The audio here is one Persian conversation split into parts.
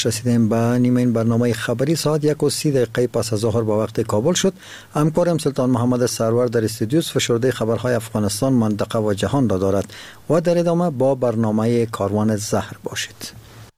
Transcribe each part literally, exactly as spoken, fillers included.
رسیدیم به نیمه این برنامه خبری. ساعت یک و سی دقیقه پس از ظهر با وقت کابل شد. همکارم سلطان محمد سرور در استودیوس فشرده خبرهای افغانستان، منطقه و جهان را دارد و در ادامه با برنامه کاروان زهر باشید.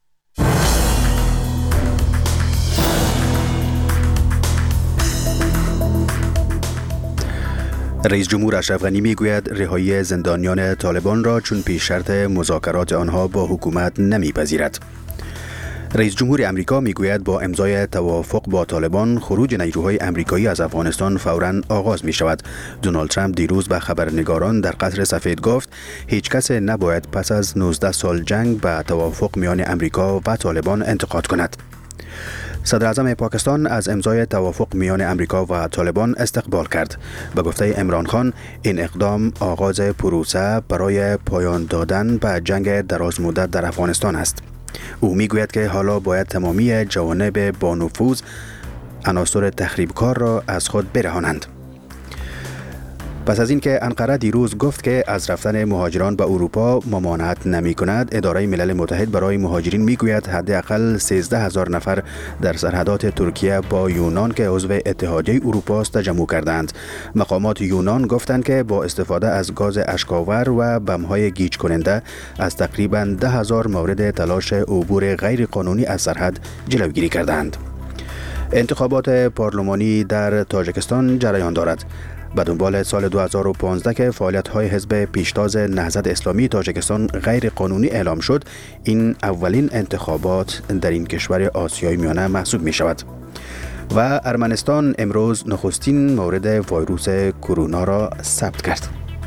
رئیس جمهور اشرف غنی میگوید رهایی زندانیان طالبان را چون پیش شرط مذاکرات آنها با حکومت نمیپذیرد. رئیس جمهور امریکا میگوید با امضای توافق با طالبان خروج نیروهای امریکایی از افغانستان فوراً آغاز می شود. دونالد ترامپ دیروز به خبرنگاران در قصر سفید گفت هیچ کس نباید پس از نوزده سال جنگ به توافق میان امریکا و طالبان انتقاد کند. صدر اعظم پاکستان از امضای توافق میان امریکا و طالبان استقبال کرد. به گفته عمران خان این اقدام آغاز پروسه برای پایان دادن به جنگ دراز مدت در افغانستان است. او میگوید که حالا باید تمامی جوانب با نفوذ عناصر تخریبکار را از خود برهانند. پس از اینکه انقره دیروز گفت که از رفتن مهاجران به اروپا ممانعت نمی کند، اداره ملل متحد برای مهاجرین میگوید حداقل سیزده هزار نفر در سرحدات ترکیه با یونان که عضو اتحادیه اروپا است تجمع کردند. مقامات یونان گفتند که با استفاده از گاز اشک‌آور و بم‌های گیج کننده از تقریباً ده هزار مورد تلاش عبور غیر قانونی از سرحد جلوگیری کردند. انتخابات پارلمانی در تاجیکستان جریان دارد. به دنبال سال دو هزار و پانزده که فعالیت‌های حزب پیشتاز نهضت اسلامی تاجیکستان غیر قانونی اعلام شد، این اولین انتخابات در این کشور آسیای میانه محسوب می شود. و ارمنستان امروز نخستین مورد ویروس کرونا را ثبت کرد.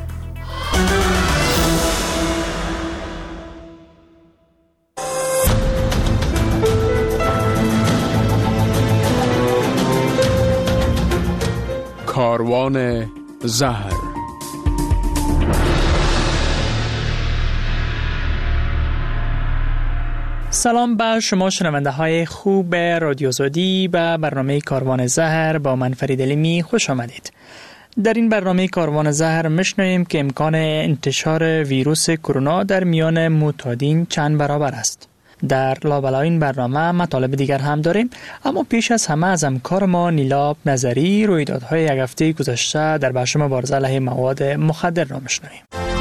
کاروان زهر. سلام به شما شنونده های خوب رادیو آزادی. به برنامه کاروان زهر با من فرید علیمی خوش آمدید. در این برنامه کاروان زهر میشنویم که امکان انتشار ویروس کرونا در میان معتادین چند برابر است. در لابلای این برنامه مطالب دیگر هم داریم، اما پیش از همه از همکار ما نیلاب نظری رویدادهای یک هفته گذشته در بخش مبارزه علیه مواد مخدر را میشنویم.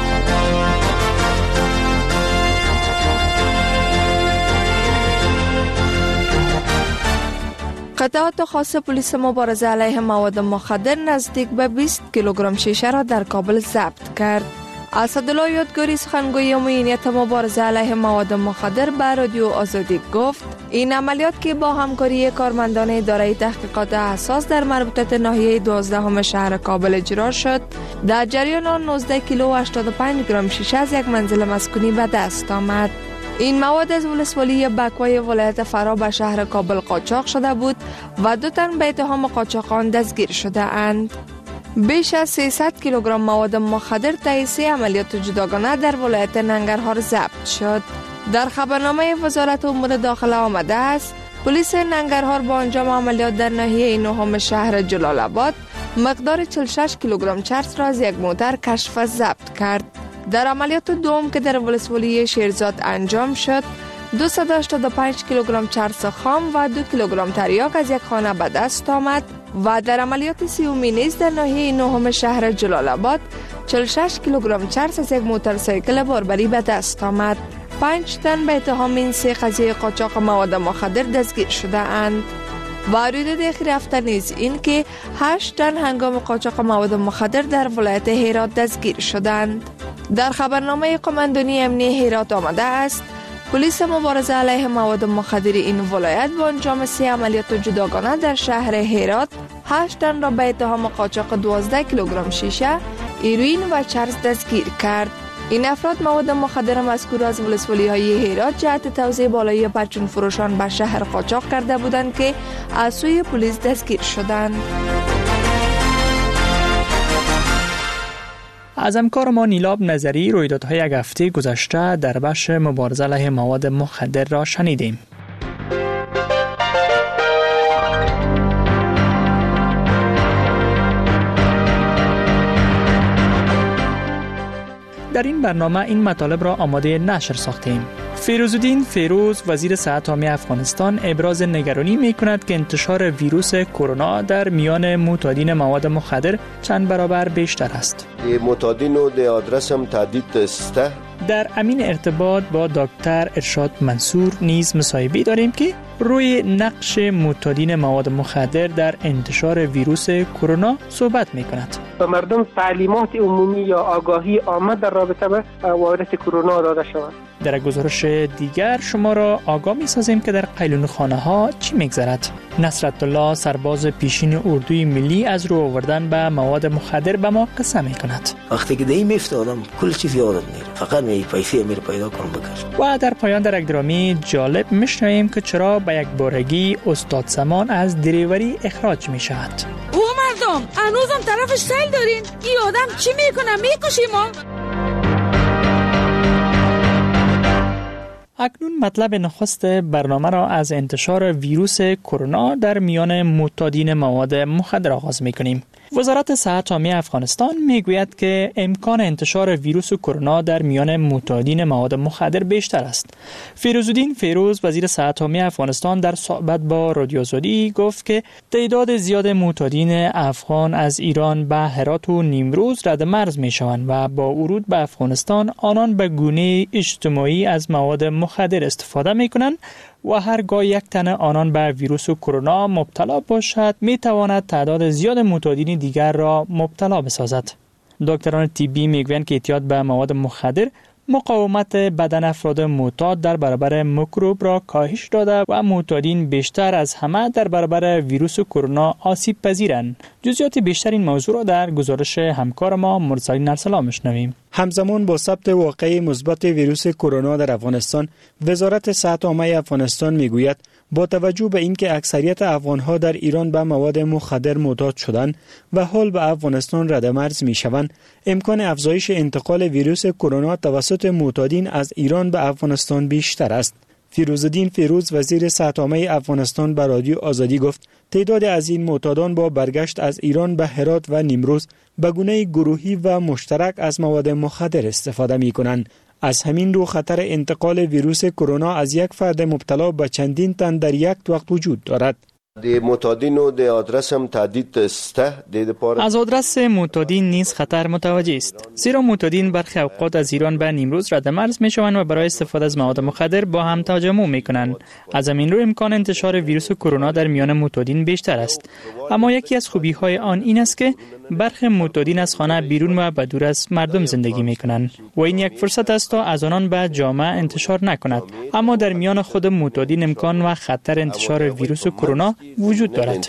قطعات خاص پلیس مبارزه علیه مواد مخدر نزدیک به بیست کیلوگرم شیشه را در کابل ضبط کرد. اسدالله یادگاری سخنگوی عمومیت مبارزه علیه مواد مخدر به رادیو آزادی گفت این عملیات که با همکاری کارمندان اداره تحقیقات حساس در مربوطه ناحیه دوازدهم شهر کابل اجرا شد، در جریان آن نوزده کیلو و هشتاد و پنج گرم شیشه از یک منزل مسکونی به دست آمد. این مواد از ولسوالی بکوی ولایت فرا به شهر کابل قاچاق شده بود و دو تن به اتهام قاچاق آن دستگیر شده اند. بیش از سیصد کیلوگرم مواد مخدر طی سه عملیات جداگانه در ولایت ننگرهار ضبط شد. در خبرنامه وزارت امور داخله آمده است پلیس ننگرهار با انجام عملیات در ناحیه نهم شهر جلال آباد مقدار چهل و شش کیلوگرم چرس را از یک موتر کشف و ضبط کرد. در عملیات دوم که در ولسوالی شیرزاد انجام شد، دویست و هشتاد و پنج کیلوگرم چرس خام و دو کیلوگرم تریاک از یک خانه به دست آمد و در عملیات سیومی نیز در ناحیه نهم شهر جلال آباد چهل و شش کیلوگرم چرس از یک موتورسیکل باربری به دست آمد. پنج تن به اتهام این سه قضیه قاچاق مواد مخدر دستگیر شده اند. و رویداد اخیر هفته نیز این که هشت تن هنگام قاچاق مواد مخدر در ولایت هرات دستگیر شدند. در خبرنامه قماندانی امنیه هرات آمده است پلیس مبارزه علیه مواد مخدر این ولایت با انجام سه عملیات جداگانه در شهر هرات هشت تن را به اتهام قاچاق دوازده کیلوگرم شیشه، هیروئین و چرس دستگیر کرد. این افراد مواد مخدر مذکور از ولسوالی های هرات جهت توزیع بالایی پرچون فروشان به شهر قاچاق کرده بودند که از سوی پلیس دستگیر شدند. از همکار ما نیلاب نظری رویدادهای یک هفته گذشته در بخش مبارزه علیه مواد مخدر را شنیدیم. در این برنامه این مطالب را آماده نشر ساختیم. فیروزالدین فیروز وزیر صحت عامه افغانستان ابراز نگرانی می کند که انتشار ویروس کرونا در میان معتادین مواد مخدر چند برابر بیشتر است. معتادین و در آدرس هم تعدید است. در امین ارتباط با دکتر ارشاد منصور نیز مصاحبه داریم که روی نقش معتادین مواد مخدر در انتشار ویروس کرونا صحبت می کند. به مردم تعلیمات عمومی یا آگاهی آمد در رابطه با ویروس کرونا داده شود. در گزارش دیگر شما را آگاه می سازیم که در قیلون خانه ها چی می گذرد. نصرت الله سرباز پیشین اردوی ملی از رو آوردن به مواد مخدر به ما قصه می کند. وقتی که دی میفته آدم کل چیز یادت میره، فقط می پیسه میره پیدا کنم بکش. و در پایان در یک درامی جالب میشنویم که چرا به یک بارگی استاد سمان از دریوری اخراج می شود. او مردم هنوزم طرفش سیل دارین؟ این آدم چی میکنه؟ میکشی ما؟ اکنون مطلب نخست برنامه را از انتشار ویروس کرونا در میان معتادین مواد مخدر آغاز می‌کنیم. وزارت صحت عامه افغانستان میگوید که امکان انتشار ویروس کرونا در میان معتادین مواد مخدر بیشتر است. فیروزالدین فیروز وزیر صحت عامه افغانستان در صحبت با رادیو آزادی گفت که تعداد زیاد معتادین افغان از ایران به هرات و نیمروز رد مرز میشوند و با ورود به افغانستان آنان به گونه اجتماعی از مواد مخدر استفاده میکنند و هرگاه یک تن آنان به ویروس کرونا مبتلا باشد می تواند تعداد زیاد معتادین دیگر را مبتلا بسازد. دکتران طبی میگویند که اعتیاد به مواد مخدر مقاومت بدن افراد معتاد در برابر میکروب را کاهش داده و معتادین بیشتر از همه در برابر ویروس کرونا آسیب پذیرند. جزئیات بیشتر این موضوع را در گزارش همکار ما مرسلین ارسلا میشنویم. همزمان با ثبت واقعه مثبت ویروس کرونا در افغانستان، وزارت صحت عامه افغانستان میگوید با توجه به اینکه اکثریت افغانها در ایران به مواد مخدر معتاد شدند و حال به افغانستان ردمرز میشوند، امکان افزایش انتقال ویروس کرونا توسط معتادین از ایران به افغانستان بیشتر است. فیروزالدین فیروز وزیر صحت عامه افغانستان به رادیو آزادی گفت تعداد از این معتادان با برگشت از ایران به هرات و نیمروز به گونه گروهی و مشترک از مواد مخدر استفاده می کنند. از همین رو خطر انتقال ویروس کرونا از یک فرد مبتلا به چندین تن در یک وقت وجود دارد. د معتادینو د آدرس هم تعدید است. از آدرس معتادین نیز خطر متوجه است، زیرا معتادین برخی اوقات از ایران به نیمروز رد مرز می شوند و برای استفاده از مواد مخدر با هم تجمع می کنند. از همین رو امکان انتشار ویروس کرونا در میان معتادین بیشتر است. اما یکی از خوبی های آن این است که برخی معتادین از خانه بیرون و به دور از مردم زندگی می کنند و این یک فرصت است تا از آنان به جامعه انتشار نکند. اما در میان خود معتادین امکان و خطر انتشار ویروس کرونا وجود دارد.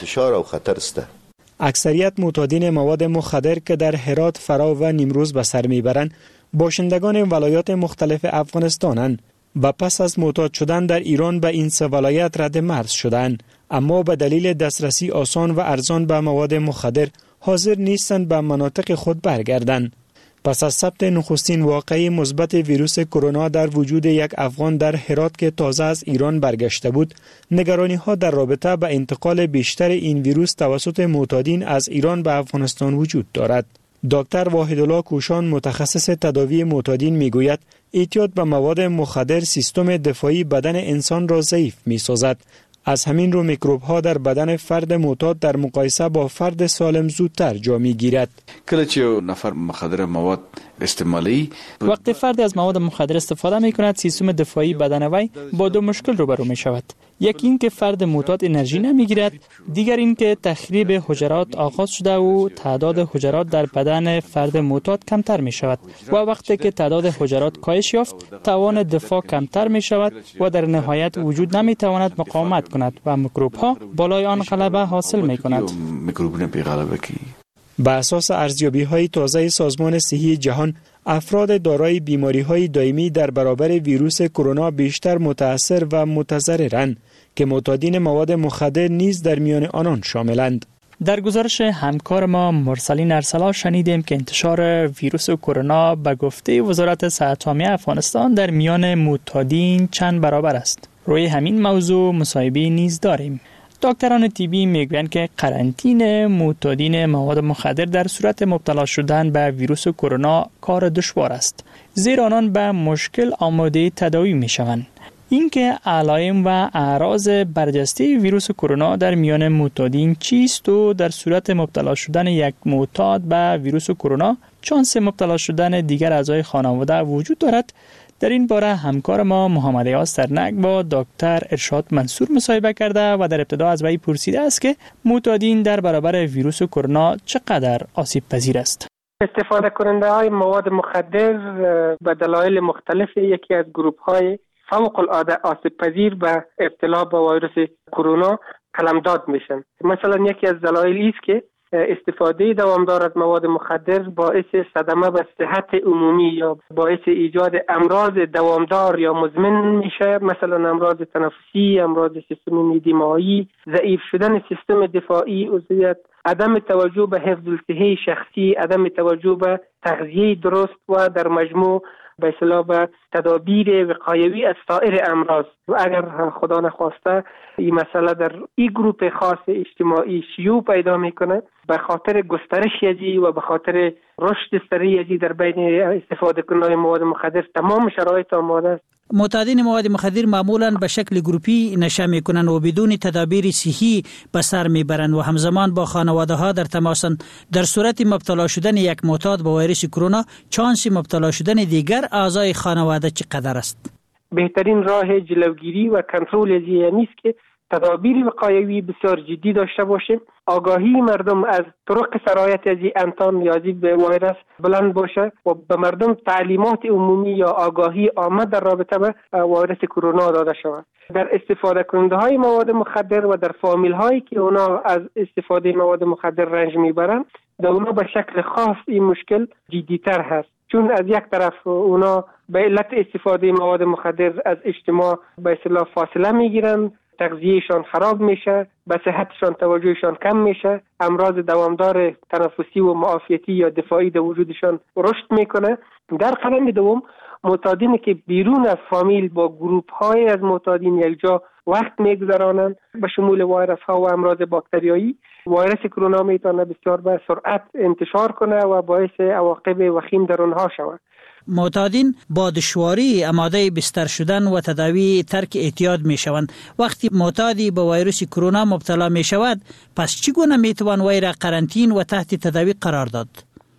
اکثریت معتادین مواد مخدر که در هرات، فرا و نیمروز به سر میبرند باشندگان ولایات مختلف افغانستانند و پس از معتاد شدن در ایران به این سه ولایت رد مرز شدند، اما به دلیل دسترسی آسان و ارزان به مواد مخدر حاضر نیستند به مناطق خود برگردند. پس از ثبت نخستین واقعه مثبت ویروس کرونا در وجود یک افغان در هرات که تازه از ایران برگشته بود، نگرانی ها در رابطه با انتقال بیشتر این ویروس توسط معتادین از ایران به افغانستان وجود دارد. دکتر واحدالله کوشان متخصص تداوی معتادین میگوید اعتیاد به مواد مخدر سیستم دفاعی بدن انسان را ضعیف می‌سازد. از همین رو میکروب ها در بدن فرد معتاد در مقایسه با فرد سالم زودتر جا میگیرد. کله چې نفر مخدر مواد استعمالی وقتی فرد از مواد مخدر استفاده می کند، سیستم دفاعی بدن وی با دو مشکل روبرو می شود. یکی این که فرد معتاد انرژی نمی گیرد، دیگر این که تخریب حجرات آغاز شده و تعداد حجرات در بدن فرد معتاد کمتر می شود و وقتی که تعداد حجرات کاهش یافت، توان دفاع کمتر می شود و در نهایت وجود نمی تواند مقاومت کند و میکروب ها بالای آن غلبه حاصل می کند. بر اساس ارزیابی‌های تازه سازمان صحی جهان، افراد دارای بیماری‌های دائمی در برابر ویروس کرونا بیشتر متأثر و متضررند که معتادین مواد مخدر نیز در میان آنان شاملند. در گزارش همکار ما مرسلین ارسلا شنیدیم که انتشار ویروس کرونا به گفته وزارت صحت عامه افغانستان در میان معتادین چند برابر است. روی همین موضوع مصاحبه نیز داریم. دکتران طبی میگویند که قرنطینه معتادین مواد مخدر در صورت مبتلا شدن به ویروس کرونا کار دشوار است، زیرا آنان به مشکل آماده تداوی میشوند. اینکه علائم و اعراض برجسته ویروس کرونا در میان معتادین چیست و در صورت مبتلا شدن یک معتاد به ویروس کرونا چانس مبتلا شدن دیگر اعضای خانواده وجود دارد. در این باره همکار ما محمد یاس سرنگ با دکتر ارشاد منصور مصاحبه کرده و در ابتدا از وی پرسیده است که معتادین در برابر ویروس کرونا چقدر آسیب پذیر است. استفاده کننده های مواد مخدر به دلایل مختلف یکی از گروپ های فوق العاده آسیب پذیر به ابتلا به ویروس کرونا قلمداد میشن. مثلا یکی از دلایل است که استفاده دوامدار از مواد مخدر باعث صدمه به صحت عمومی یا باعث ایجاد امراض دوامدار یا مزمن میشه، مثلا امراض تنفسی، امراض سیستم معدی مایع، ضعیف شدن سیستم دفاعی، عضویت، عدم توجه به حفظ الصحه شخصی، عدم توجه به تغذیه درست و در مجموع به اصطلاح به تدابیر وقایوی از سایر امراض. و اگر خدا نخواسته این مسئله در این گروه خاص اجتماعی شیوع پیدا میکنه، به خاطر گسترش یزی و به خاطر رشد سریع یزی در بین استفاده کننده مواد مخدر تمام شرایط آماده است. معتادین مواد مخدر معمولاً به شکل گروپی نشه میکنن و بدون تدابیر صحی به سر میبرن و همزمان با خانواده ها در تماسن. در صورت مبتلا شدن یک معتاد با ویروس کرونا چانس مبتلا شدن دیگر اعضای خانواده چقدر است؟ بهترین راه جلوگیری و کنترل از این است که تدابیر وقایوی بسیار جدی داشته باشیم، آگاهی مردم از طرق سرایت از این انتان یا به ویروس بلند باشه و به مردم تعلیمات عمومی یا آگاهی عامه در رابطه با ویروس کرونا داده شود. در استفاده کننده های مواد مخدر و در فامیل هایی که اونا از استفاده مواد مخدر رنج میبرن، در اونا به شکل خاص این مشکل جدی تر هست، چون از یک طرف اونا به علت استفاده مواد مخدر از اجتماع به اصطلاح فاصله میگیرن، تغذیهشان خراب میشه، به صحتشان توجهشان کم میشه، امراض دوامدار تنفسی و معافیتی یا دفاعی در وجودشان رشد میکنه. در قدم دوم معتادینی که بیرون از فامیل با گروپ های از معتادین یک جا وقت میگذرانند به شمول ویروس ها و امراض باکتریایی، ویروس کرونا میتونه بسیار به سرعت انتشار کنه و باعث عواقب وخیم در اونها شود. معتادین با دشواری آماده بستر شدن و تداوی ترک اعتیاد می شوند. وقتی معتادی با ویروس کرونا مبتلا می شود، پس چگونه می توان وی را قرنطین و تحت تداوی قرار داد؟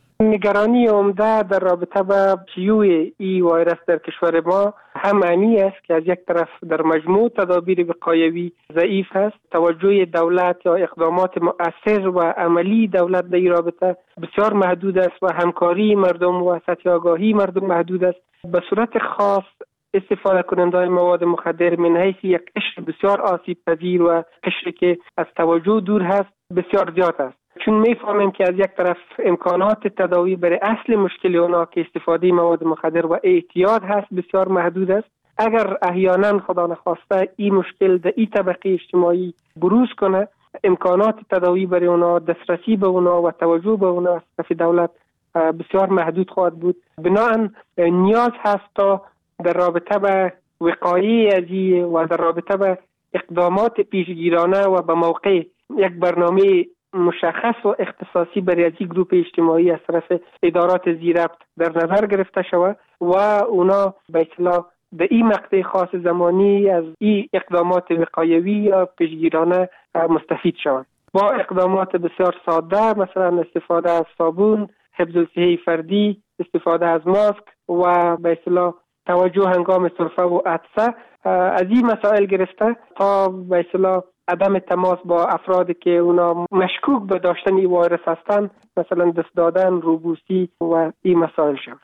نگرانی عمده در رابطه با شیوع این ویروس در کشور ما هم معنی است که از یک طرف در مجموع تدابیر وقایوی ضعیف است، توجه دولت یا اقدامات مؤثر و عملی دولت در این رابطه بسیار محدود است و همکاری مردم و سطح آگاهی مردم محدود است. به صورت خاص استفاده کننده مواد مخدر من حیث یک قشر بسیار آسیب پذیر و قشری که از توجه دور هست بسیار زیاد است، چون میفهمیم که از یک طرف امکانات تداوی برای اصل مشکل اونا که استفاده مواد مخدر و اعتیاد هست بسیار محدود است. اگر احیانا خدا نخواسته این مشکل در این طبقه اجتماعی بروز کنه، امکانات تداوی برای اونا، دسترسی به اونا و توجه به اونا از طرف دولت بسیار محدود خواهد بود. بنابراین نیاز هست تا در رابطه با وقایع ازی و در رابطه با اقدامات پیشگیرانه و به موقع یک برنامه مشخص و اختصاصی برای از این گروه اجتماعی از طرف ادارات زیربط در نظر گرفته شود و اونا به اصطلاح در این مقطع خاص زمانی از این اقدامات وقایوی یا پیشگیرانه مستفید شوند با اقدامات بسیار ساده، مثلا استفاده از صابون، حفظ الصحه فردی، استفاده از ماسک و به اصطلاح توجه هنگام سرفه و عطسه. از این مسائل گرفته تا به اصطلاح عدم تماس با افرادی که اونا مشکوک به داشتن این ویروس هستند، مثلا دست دادن، روبوسی و این مسائل شد.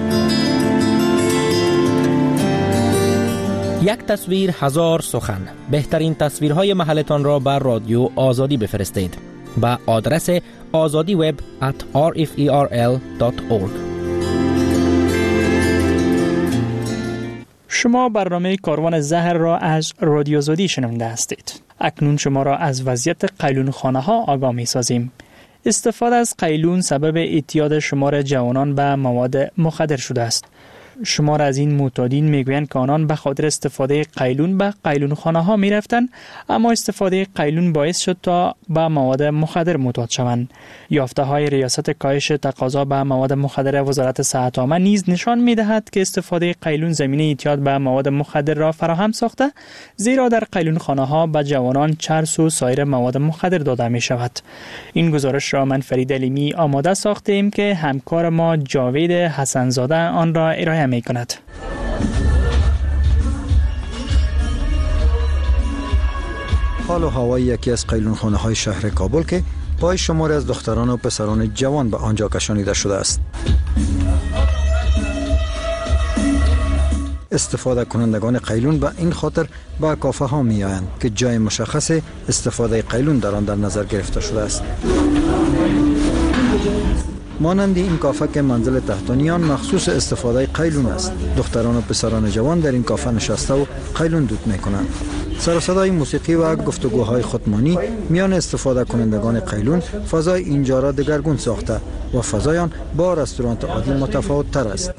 یک تصویر هزار سخن. بهترین تصویرهای محلتان را بر رادیو آزادی بفرستید به آدرس azadi web at r f e r l dot org. شما برنامه کاروان زهر را از رادیو آزادی شنونده هستید. اکنون شما را از وضعیت قیلون خانه ها آگاه می سازیم. استفاده از قیلون سبب اعتیاد شمار جوانان به مواد مخدر شده است. شمار از این معتادین میگویند که آنان به خاطر استفاده قیلون به قیلونخانه ها میرفتند، اما استفاده قیلون باعث شد تا به مواد مخدر معتاد شوند. یافته های ریاست کاهش تقاضا به مواد مخدر وزارت صحت عامه نیز نشان میدهد که استفاده قیلون زمینه اعتیاد به مواد مخدر را فراهم ساخته، زیرا در قیلونخانه ها به جوانان چرس و سایر مواد مخدر داده می شود. این گزارش را من فرید علیمی آماده ساخته ایم که همکار ما جاوید حسنزاده آن را ارائه می کند. حال و هوای یکی از قیلونخانه های شهر کابل که پای شماری از دختران و پسران جوان به آنجا کشانیده شده است. استفاده کنندگان قیلون به این خاطر به کافه ها می آیند که جای مشخص استفاده قیلون در آن در نظر گرفته شده است. مانند این کافه که منزل تحتانیان مخصوص استفاده قیلون است. دختران و پسران جوان در این کافه نشسته و قیلون دود می کنند. سر و صدای موسیقی و گفتگوهای خودمانی میان استفاده کنندگان قیلون فضای اینجا را دگرگون ساخته و فضای آن با رستوران عادی متفاوت تر است.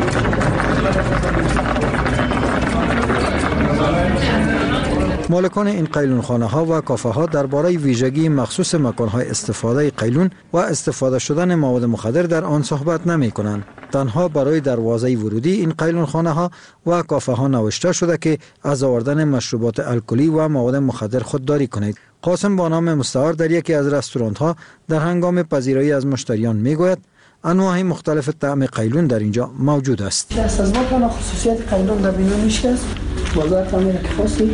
مالکان این قیلونخانه ها و کافه ها درباره ویژگی مخصوص مکان های استفاده قیلون و استفاده شدن مواد مخدر در آن صحبت نمی کنند. تنها برای دروازه ورودی این قیلونخانه ها و کافه ها نوشته شده که از آوردن مشروبات الکلی و مواد مخدر خودداری کنید. قاسم با نام مستعار در یکی از رستوران ها در هنگام پذیرایی از مشتریان می گوید انواع مختلف طعم قیلون در اینجا موجود است. دست از ما کنه خصوصیت قیلون در بینا میشکست بازار تعمیر که خواستی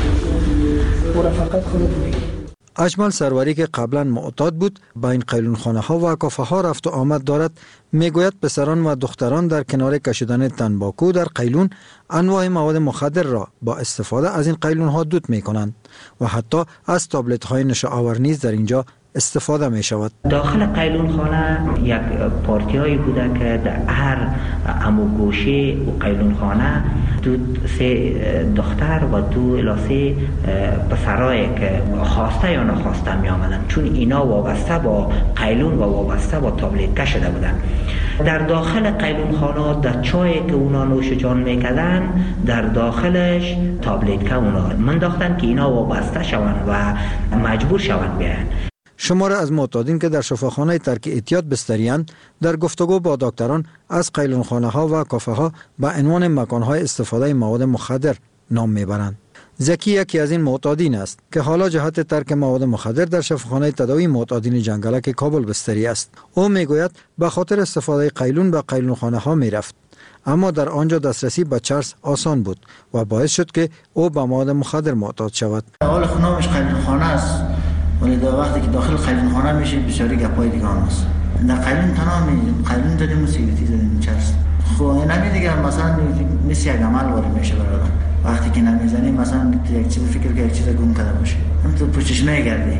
مرافقت خودت بگی. اجمل سروری که قبلا معتاد بود با این قیلونخانه ها و کافه ها رفت و آمد دارد میگوید پسران و دختران در کنار کشیدن تنباکو در قیلون انواع مواد مخدر را با استفاده از این قیلون ها دود می کنند و حتی از تابلت های نشه آور نیز در اینجا استفاده می شود. داخل قیلونخانه یک پارتی هایی بوده که در هر امو گوشه و قیلونخانه دو سه دختر و دو الاسه پسرایی که خواسته یا نخواسته می آمدن، چون اینا وابسته با قیلون و وابسته با تابلت شده بودن. در داخل قیلونخانه در چایی که اونا نوش جان میکردن در داخلش تابلت که اونا منداختن که اینا وابسته شوند و مجبور شوند بیاین. شمار از معتادین که در شفاخانه ترک اعتیاد بستری‌اند در گفتگو با دکتران از قیلونخانه ها و کافه ها به عنوان مکان های استفاده مواد مخدر نام میبرند. زکی یکی از این معتادین است که حالا جهت ترک مواد مخدر در شفاخانه تداوی معتادین جنگلک کابل بستری است. او میگوید به خاطر استفاده قیلون به قیلونخانه ها میرفت، اما در آنجا دسترسی به چرس آسان بود و باعث شد که او به مواد مخدر معتاد شود. اول خونمش قیلونخانه است، ولی در وقتی که داخل قیلونخانه میشه بسیاری گپای دیگه هم است. در قیلون تنها می قیلون دادیم و سیگرتی زدیم چرس. خب نمی دیگه مثلا نیست یک عمل وارد میشه برادر. وقتی که نمیزنی مثلا یک چیز فکر که یک چیز گم کرده باشه هم تو پشتش میگردی.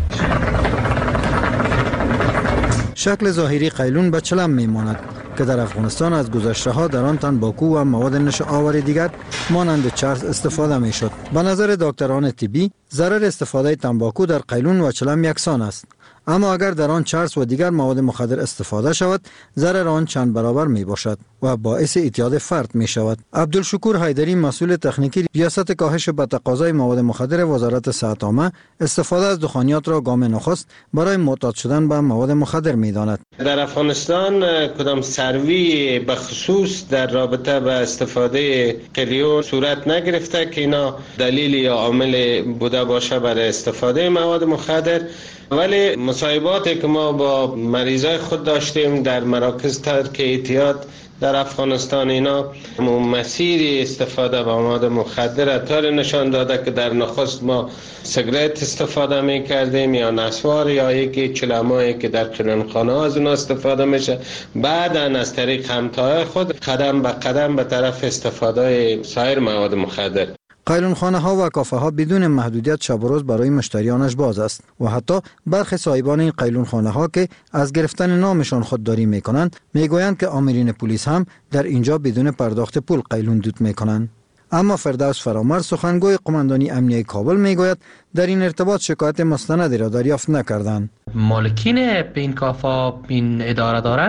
شکل ظاهری قیلون به چلم میماند که در افغانستان از گذشته ها در آن تنباکو و مواد نشه آور دیگر مانند چرس استفاده می شد. به نظر دکتران طبی ضرر استفاده تنباکو در قیلون و چلم یکسان است، اما اگر در آن چرس و دیگر مواد مخدر استفاده شود ضرر آن چند برابر می باشد و باعث اعتیاد فرد می شود. عبدالشکور حیدری مسئول تکنیکی ریاست کاهش به تقاضای مواد مخدر وزارت صحت عامه استفاده از دخانیات را گام نخست برای معتاد شدن به مواد مخدر می داند. در افغانستان کدام سروی به خصوص در رابطه با استفاده قلیون صورت نگرفته که اینا دلیل یا عامل بوده باشه برای استفاده مواد مخدر، ولی مصاحباتی که ما با مریضای خود داشتیم در مراکز ترک اعتیاد در افغانستان، اینا مسیر استفاده با مواد مخدر طور نشان داده که در نخست ما سیگرت استفاده می کردیم یا نسوار یا یکی چلمایی که در قیلونخانه ها از اون استفاده میشه، بعدا از طریق همتای خود قدم به قدم به طرف استفاده سایر مواد مخدر. قیلونخانه ها و کافه ها بدون محدودیت شب و روز برای مشتریانش باز است و حتی برخی صاحبان این قیلونخانه ها که از گرفتن نامشان خودداری می کنند می گویند که آمرین پلیس هم در اینجا بدون پرداخت پول قیلون دود می کنند. اما فردوس فرامرد سخنگوی قماندانی امنیه کابل می گوید در این ارتباط شکایت مستندی را دریافت نکردند. مالکین این کافه این اداره دارن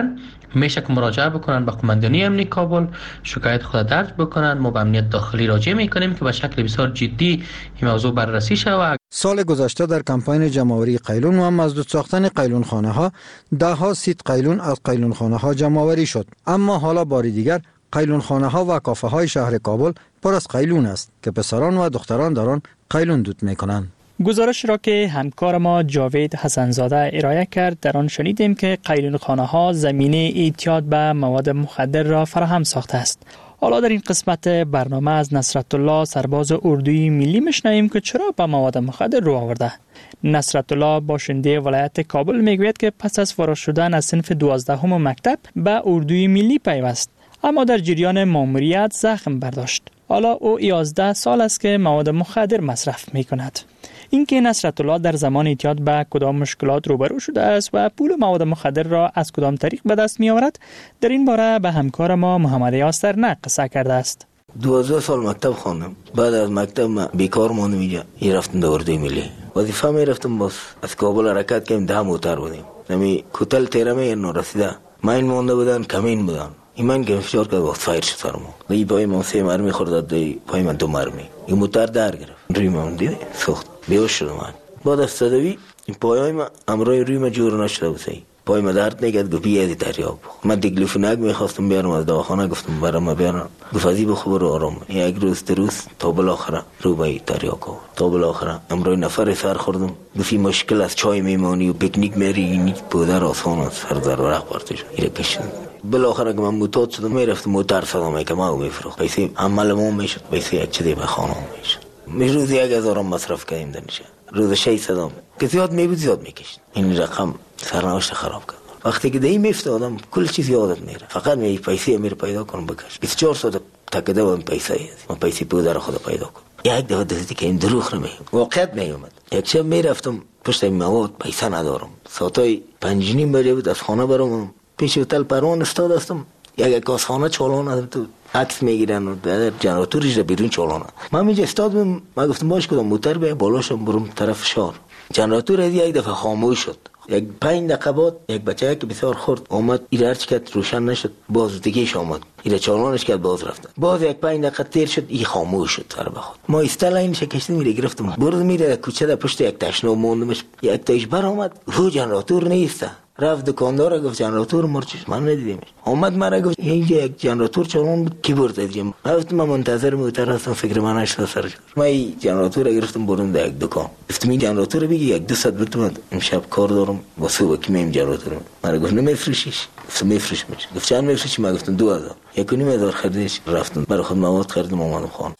میشه که مراجعه بکنن به قماندانی امنیه کابل، شکایت خود درج بکنن. ما به امنیت داخلی راجع میکنیم که به شکل بسیار جدی این موضوع بررسی شود. سال گذشته در کمپاین جمع‌آوری قیلون و مزدود ساختن قیلون خانه ها ده ها سیت قیلون از قیلون خانه ها جمع‌آوری شد، اما حالا باری دیگر قیلون خانه ها و کافه های شهر کابل پر از قیلون است که پسران و دختران در آن قیلون دود میکنند. گزارش را که همکار ما جاوید حسنزاده ارائه کرد در آن شنیدیم که قیلون خانه ها زمینه اعتیاد به مواد مخدر را فراهم ساخته است. حالا در این قسمت برنامه از نصرت الله سرباز اردوی ملی میشنویم که چرا به مواد مخدر رو آورده. نصرت الله باشنده ولایت کابل میگوید که پس از فارغ شدن از صنف دوازدهم مکتب به اردوی ملی پیوست، اما در جریان ماموریت زخم برداشت. حالا او یازده سال است که مواد مخدر مصرف میکند. اینکه نصرت الله در زمان اعتیاد به کدام مشکلات روبرو شده است و پول مواد مخدر را از کدام طریق به دست می آورد، در این باره به همکار ما محمد یاسر نه قصه کرده است. دوازده سال مکتب خواندم. بعد از مکتب من بیکار ماندم. اینجا یه رفتم در اردوی ملی وظیفه می رفتم. باز از کابل حرکت کردیم، ده موتر بودیم. نمی کوتل تیرمه نو رسیده ماین مونده بودن، کمین بودن. ایمان که فشار کرد وقت فایر شد سرمو. دی پای من سه مرمی خورد، دی پای من دو مرمی. این موتر در گرفت. روی من دیدی سوخت. بیهوش شدم من. بعد از صدوی این پایای من امروی روی من جور نشده بود. پای من درد نکرد. گفت بیادی تریاب. من دیگلیفونک میخواستم بیارم از دواخانه، گفتم برام بیارم. گفت ازی بخور و آرام. یک روز دروس تا بالاخره رو به تریاک آورد. تا بالاخره امروی نفر سر خوردم. گفت مشکل از چای میمانی و پیکنیک میری، این پودر آسان است سر در ورق پرتش. ایره کشیدم. بالاخره که من معتاد شدم میرفتم موتر صدا که ما میفروخت. پیسه عمل ما میشد، پیسه یک چیزی به خانه میشد. می روز یک هزار مصرف کردیم دانشه. روز شش صدام که زیاد میبود زیاد میکشید. این رقم سرنوشت خراب کرد. وقتی که دی میفته آدم کل چیز یادت میره. فقط می پیسه میره پیدا کنم بکش. بیست و چهار ساعت تکده و پیسه ای. من پیسه پودر خود پیدا کنم. یک دفعه دستی که این دروغ نمی. واقعیت میومد. یک شب میرفتم پشت این مواد، پیسه ندارم. ساعتای پنج نیم بجه بود از خانه برام. پیش هتل پروان استاد هستم. یک کاس خانه چالان هستم تو. عکس میگیرن و در جنراتورش را بیرون چالانه. من اینجا استاد بودم. من گفتم باش کدام موتر به بالاشم برم طرف شهر. جنراتور از یک دفعه خاموش شد. یک پنج دقیقه بعد یک بچه که بسیار خورد اومد، ایراد کرد روشن نشد، باز دیگهش اومد، ایراد چالانش کرد، باز رفت. باز یک پنج دقیقه تیر شد، این خاموش شد سر به خود. ما استلاین شکسته میره گرفتم. برد میره کوچه در پشت یک تشنو موندمش. یک تاش بر اومد، هو جنراتور نیست. رفت دکاندار گفت جنراتور مرچش، من ندیدمش. اومد مرا گفت اینجا یک جنراتور چالان بود، کی برد دیدم. رفتم من منتظر موتر هستم، فکر من نشد سر. من این جنراتور گرفتم بردم در یک دکان. گفتم این جنراتور بگی یک دو صد بتوان امشب کار دارم واسه وکی میم جنراتور. مرا گفت نمیفروشیش. گفتم میفروشم. گفت چند میفروشی؟ من گفتم دو هزار. یک و نیم هزار خریدش. رفتم برای خود مواد خریدم اومدم خانه.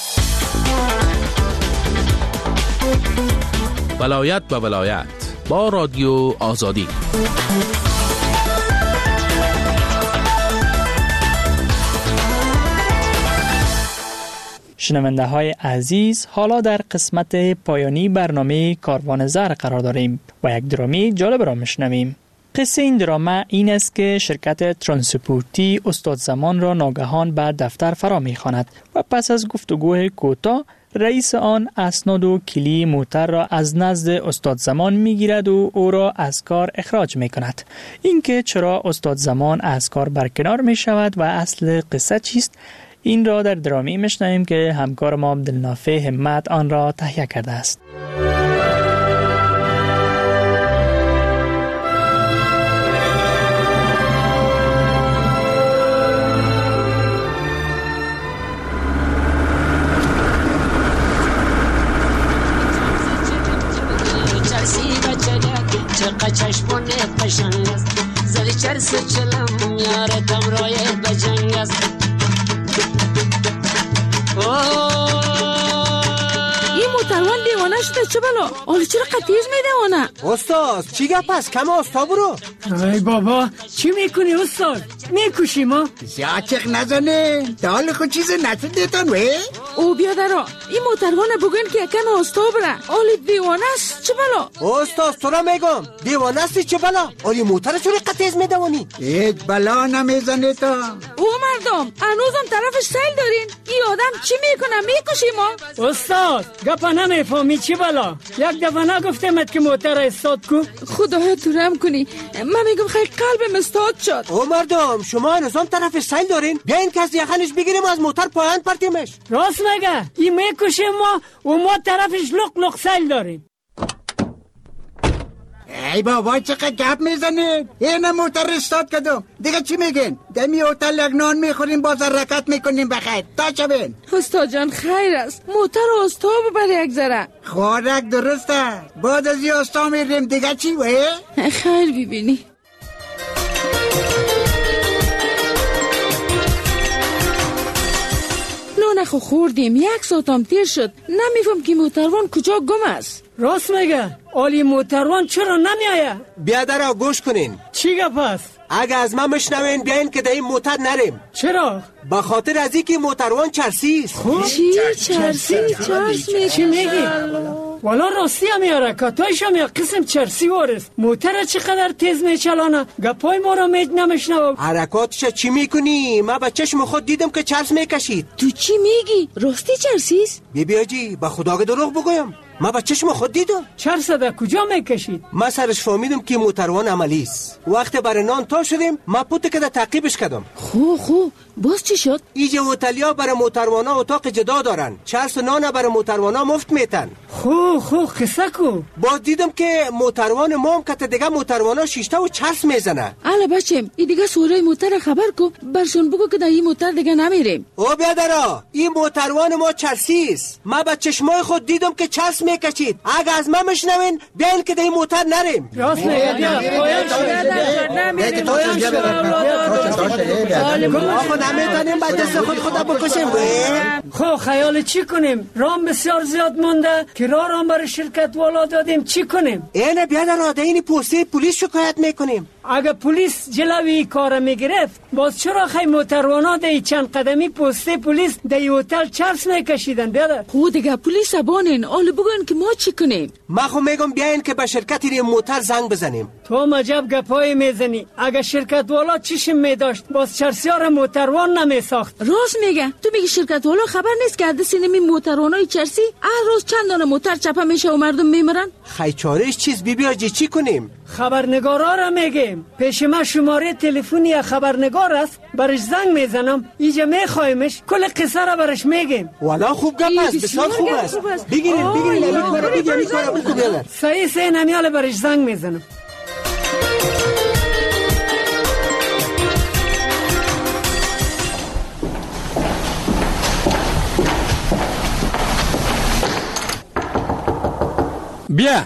ولایت به ولایت با رادیو آزادی. شنونده های عزیز، حالا در قسمت پایانی برنامه کاروان زهر قرار داریم و یک درامی جالب را میشنویم. قصه این درامه این است که شرکت ترانسپورتی استاد زمان را ناگهان به دفتر فرا میخواند و پس از گفتگوی کوتاه رئیس آن اسناد و کلی موتر را از نزد استاد زمان میگیرد و او را از کار اخراج میکند. اینکه چرا استاد زمان از کار برکنار میشود و اصل قصه چیست، این را در درامی میشنویم که همکار ما عبدالنافع همت آن را تهیه کرده است. چشمون قشنگ است زدی چرس چلم یارتم رای بجنگ است. این موتروان دیوانه شده چه بلا؟ آلی چرا قطیز میدوانه؟ استاد چی گپ است؟ کم آستا برو. ای بابا چی میکنی استاد؟ میکشی ما؟ زیادچق نزنه دال خود چیز نشدیتان وی؟ او بیادرا این موتروان بگن که یکم آستا بره. آلی دیوانه است چه بلا؟ استاد تو را میگم دیوانه است چه بلا؟ آلی موتر چوری قطیز میدوانی؟ هیچ بلا نمیزنه تا. او مردم هنوزم طرفش سیل دارین؟ این آدم چی میکنه؟ میکشی ما؟ استاد گپا نمیفهمی چی بلا؟ یک دفعه نگفتمت که موتر استاد کو؟ خدایا تو رحم کنی، من میگم خیلی قلبم استاد شد. او مردم شما نظام طرف سیل دارین؟ بیاین که از یخنش بگیریم از موتر پایان پرتیمش. راست میگه، این میکشیم ما و ما طرفش لق لق سیل داریم. ای بابا چقدر گپ میزنید؟ این موتر استاد کدوم دیگه چی میگین؟ دمی هتل یک نان میخوریم باز حرکت میکنیم بخیر تا شبین. استاد جان خیر است، موتر استا ببر یک ذره. خوارک درسته، بعد از این استا میریم دیگه چی وی؟ خیر ببینی. نخو خوردیم، یک ساعتم تیر شد، نمیفهم که موتروان کجا گم است. راست میگه، آلی موتروان چرا نمیایه؟ بیادر گوش کنین. چی گپ است؟ اگه از من مشنوین بیاین که در این موتر نریم. چرا؟ به خاطر از اینکه موتروان چرسی است. چی چرسی؟ چرس میگی؟ چی میگی؟ والا راستی هم یا رکاتایش هم یا قسم چرسی وارست. موتر چقدر تیز میچلانه، گپای ما را مید نمیشنوم. حرکاتش چی میکنی؟ من به چشم خود دیدم که چرس میکشید. تو چی میگی؟ راستی چرسیست؟ بی بی جی به خدا که دروغ بگویم، ما به چشم خود دیدم. چرس در کجا میکشید؟ ما سرش فهمیدم که موتروان عملی است. وقت برای نان تا شدیم ما پوت که تعقیبش کردم. خو خو باز چی شد؟ ایجا هتلیا برای موتروانا اتاق جدا دارن، چرس و نان برای موتروانا مفت میتن. خو خو قصه کو. باز دیدم که موتروان ما هم که دیگه موتروانا شیشته و چرس میزنه. الا بچم این دیگه سوره موتر خبر کو، برشون بگو که در این موتر دیگه نمیریم. او بیادرا این موتروان ما چرسی است. ما با چشمای خود دیدم که چرس میکشید. اگه از ما مشنوین بیاین که در این موتر نریم. راست میگه. نمیتونیم با دست خود خدا بکشیم. خب خیال چی کنیم؟ رام بسیار زیاد مونده که راه رام برای شرکت والا دادیم، چی کنیم؟ اینه بیادر آده اینی پوسته پولیس شکایت میکنیم. اگه پلیس جلوی کار میگرفت باز چرا خیلی موتروانا دی چند قدمی پوسته پلیس دی هتل چرس میکشیدن بیادر؟ خود دیگه پلیس بانین آلو بگوین که ما چی کنیم؟ ما خو میگم بیاین که به شرکت این موتر زنگ بزنیم. تو مجب گپای میزنی. اگه شرکت والا چیشم میداشت باز چرسیار موتروان نمیساخت. راست میگه. تو میگی شرکت والا خبر نیست که حدث اینمی موتروانای چرسی هر روز چند دانه موتر چپه میشه و مردم میمرن؟ خی چارهش چیز بی بی چی کنیم؟ خبرنگارا را میگیم. پیش ما شماره تلفنی خبرنگار است، برش زنگ میزنم، اینجا میخوایمش، کل قصه را برش میگیم. والا خوب گپ است، بسیار خوب است. بگیرین بگیرین این کارا بگیرین این کارا بکو بیادر. صحیح صحیح نمیاله برش زنگ میزنم. بیا.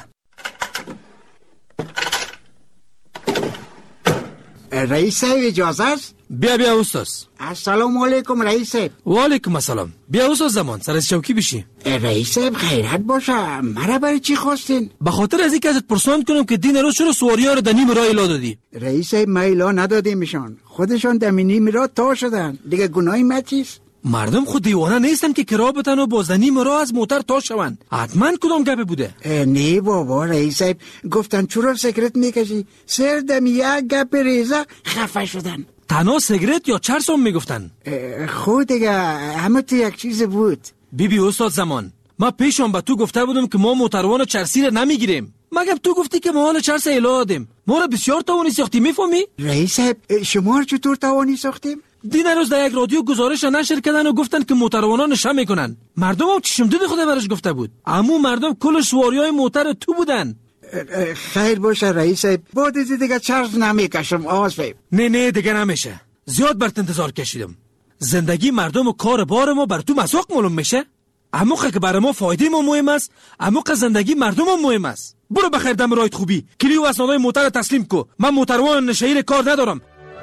رئیس صاحب اجازه است؟ بیا بیا استاد. السلام علیکم رئیس صاحب. و علیکم السلام. بیا استاد زمان سر از چوکی بشی. رئیس صاحب خیرت باشه، مرا برای چی خواستین؟ به خاطر از اینکه ازت پرسان کنم که دین روز چرا سواریا رو در نیم راه الا دادی. رئیس صاحب ما الا ندادیمشان، خودشان در نیم راه تا شدن، دیگه گناهی ما چیست؟ مردم خود دیوانه نیستن که کرا بتن و بازنی مرا از موتر تا شون. حتما کدام گپه بوده؟ نه بابا رئیس صاحب گفتن چرا سیگرت میکشی؟ سر دم یک گپ ریزه خفه شدن. تنها سیگرت یا چرس هم میگفتن؟ خود دیگه همه تو یک چیز بود. بی بی استاد زمان، ما پیشم به تو گفته بودم که ما موتروان چرسی را نمیگیریم. مگه تو گفتی که ما حال چرس الادیم. ما را بسیار تاوانی ساختی، میفهمی؟ رئیس صاحب شما را چطور تاوانی ساختیم؟ دین روز در یک رادیو گزارش نشر کردن و گفتن که موتروانا نشه میکنن. مردم هم چشم دید خود برش گفته بود، اما مردم کل سواریای موتر تو بودن. خیر باشه رئیس صاحب، بعد از دیگه چرس نمیکشم آسف. نه نه دیگه نمیشه. زیاد برت انتظار کشیدم. زندگی مردم و کار بار ما بر تو مساق معلوم میشه. اما که برای ما فایده ما مهم است، اما که زندگی مردم هم مهم است. برو بخیر دم رایت خوبی کلی و اسنادای موتر تسلیم کو. من موتروان نشهیر کار ندارم.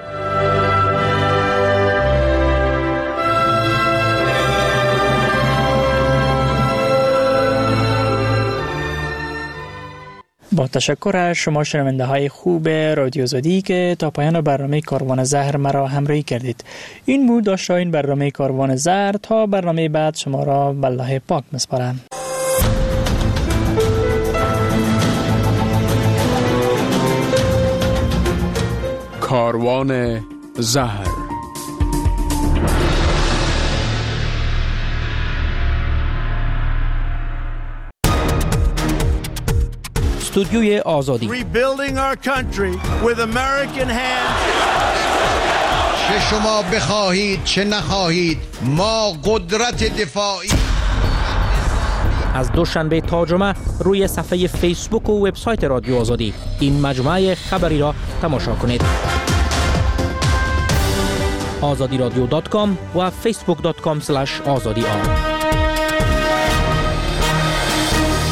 با تشکر از شما شنونده های خوب رادیو زادی که تا پایان برنامه کاروان زهر مرا همراهی کردید. این بود داشته این برنامه کاروان زهر. تا برنامه بعد شما را به الله پاک میسپارم. کاروان زهر. استودیوی آزادی. Rebuilding our country with American hands. چه شما بخواهید چه نخواهید ما قدرت دفاعی. از دوشنبه تا جمعه روی صفحه فیسبوک و وبسایت رادیو آزادی این مجموعه خبری را تماشا کنید. آزادی رادیو دات کام و فیسبوک دات کام اسلش آزادی آر.